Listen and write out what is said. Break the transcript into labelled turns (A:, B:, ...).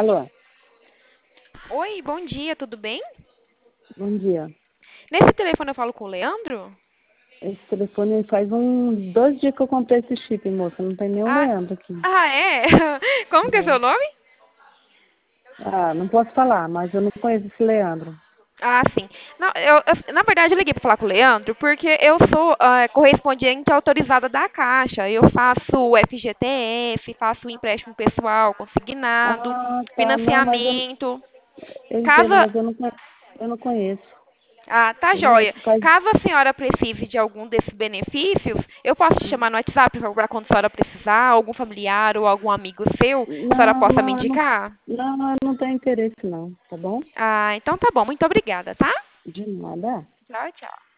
A: Alô,
B: Oi, bom dia, tudo bem?
A: bom dia.
B: Nesse telefone eu falo com o Leandro?
A: Esse telefone faz uns 2 dias que eu comprei esse chip, moça. Não tem nenhum
B: Ah,
A: Leandro aqui.
B: é? Como que é seu
A: É.
B: nome?
A: Não posso falar, mas eu não conheço esse Leandro.
B: Ah, sim. Não, na verdade, eu liguei para falar com o Leandro porque eu sou correspondente autorizada da Caixa. Eu faço o FGTS, faço o empréstimo pessoal, consignado,
A: Ah, tá. Não, mas
B: financiamento.
A: eu entendo,
B: Casa.
A: mas eu não conheço.
B: Ah, tá
A: Entendeu?
B: joia. Caso a senhora precise de algum desses benefícios, eu posso te chamar no WhatsApp para quando a senhora precisar, algum familiar ou algum amigo seu, a senhora
A: Não,
B: possa me
A: não,
B: indicar?
A: eu não tenho interesse não, tá bom?
B: Ah, então tá bom. Muito obrigada, tá?
A: De nada.
B: Tchau, tchau.